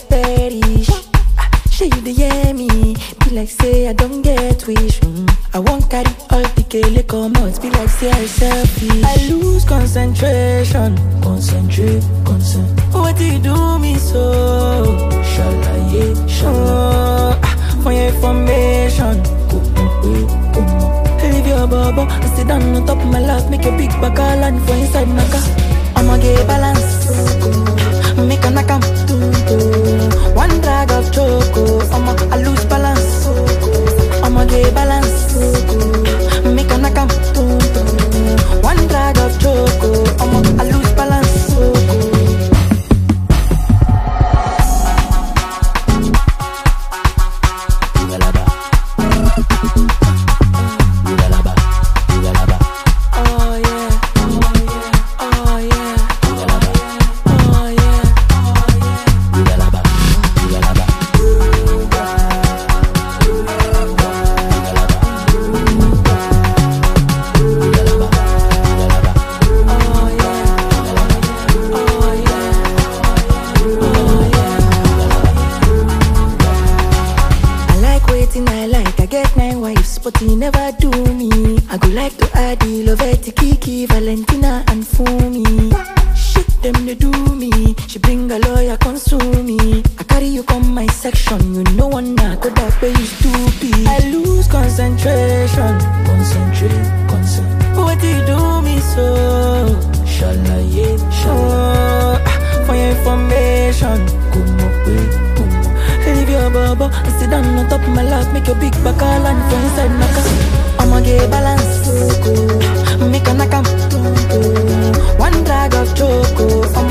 perish. Say you the hear me, be like say I don't get wish. I won't carry all the kele come out, be like say I selfish. I lose concentration, concentrate. What do you do me so? Shala, for your information. Leave your bubble and sit down on top of my lap. Make your big back all and for inside my car. I'ma get balance, make a knock am. One drag of choco, I lose balance. I'ma get balance, make a knock am. One drag of choco, I lose balance. But he never do me. I go like to add the Loveti, Kiki, Valentina and Fumi. Shit them they do me. She bring a lawyer consume me. I carry you come my section. You know one not go that way you stupid. I lose concentration. Concentrate. What do you do me so? Shala, for your information. Leave your bubble and sit down on top of my lap. Make your big back all and for inside my car. I'ma get balance, make a knock am. One drag of choco,